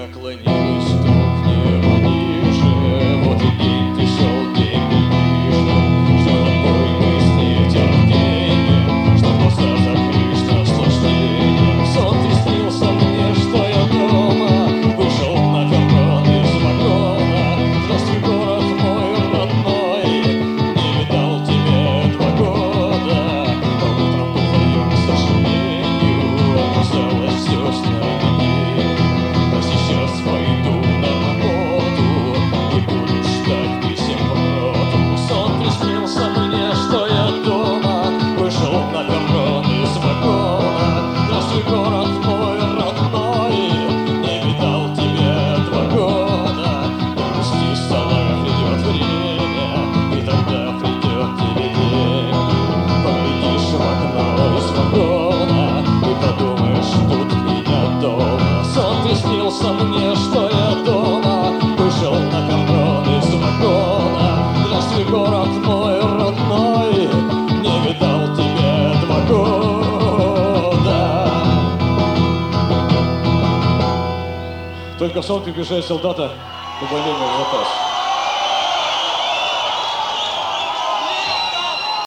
наклонилась вдох ниже. Вот и день пришел, день ближе. Ждал отбой мы с нетерпением, что глаза закрыть наслаждением. Сон приснился мне, что я дома, вышел на перрон из вагона. Здравствуй, город мой родной, не видал тебя 2 года. По утрам вдвоем, к сожалению, оказалось все сновидением. А сейчас пойду на работу и буду ждать писем в роту. Сон приснился мне, что я дома, вышел на перрон из вагона. Здравствуй, город мой родной, не видал тебя 2 года. Не грусти, старая, придет время, и тогда придет тебе день. Поглядишь в окно из вагона и подумаешь, тут меня дома. Сон приснился мне, что я дома, вышел на перрон из вагона. Здравствуй, город мой родной, не видал тебя 2 года. Только сон приближает солдата, увольнение в запас.